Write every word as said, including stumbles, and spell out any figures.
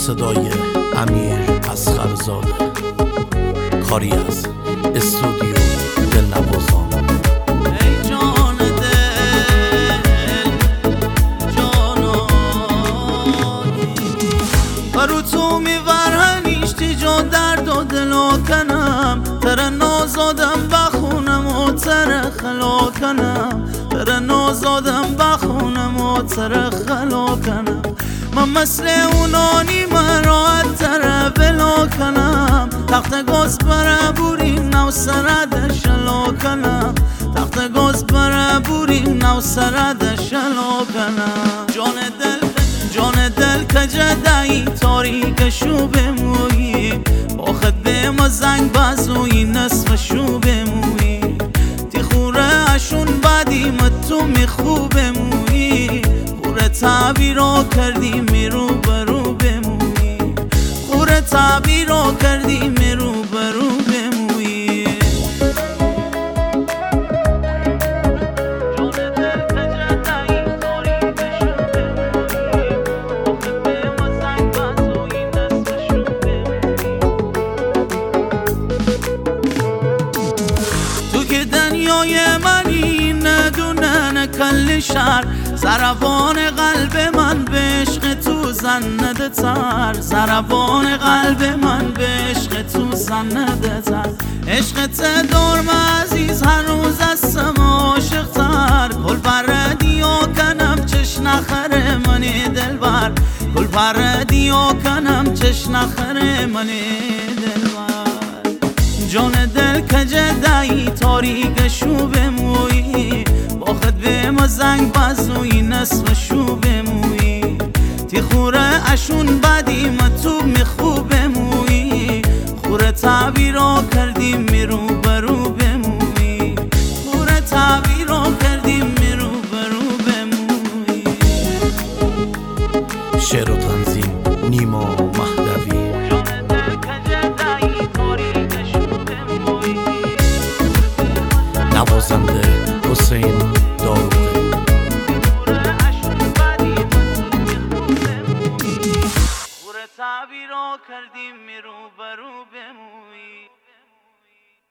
صدای امیر اصغرزاده، کاری از استودیو دلنوازان. ای جان دل جانانی برو تو میورهنیشتی جو درد و دلو کنم تر نازادم بخونم و تر خلا کنم تر نازادم بخونم و تر خلا کنم من مثل اونانی من راحت تر بلا کنم تخت گاز بره بوریم نو سرد شلا کنم تخت گاز بره بوریم نو سرد شلا کنم جان دل جان دل کجه دایی تاریک شو بمویی با خد به ما زنگ بازوی نصف شو بمویی تی خوره اشون بعدی ما تو میخوب بمویی خوره تعبیرو کردی میرو برو بمویی خوره تعبیرو کردی میرو برو بمویی دنیای منی ندونن کل شهر زربان قلب من به عشق تو زنده تر زربان قلب من به عشق تو زنده تر عشقت دارم عزیز هر روز هستم عاشق تر گل پردیا کنم چش نخره منی دلبر گل پردیا کنم چش نخره منی دلبر جان دل کجه دایی تاریک شو بمویی با خد به ما زنگ بازوی نصف شو بمویی تی خوره اشون بدی ما تو میخوب بمویی خوره تعبیرو کردی میرو برو بمویی خوره تعبیرو کردی میرو برو بمویی. شعر و تنظیم نیما مهدوی. نوازنده حسین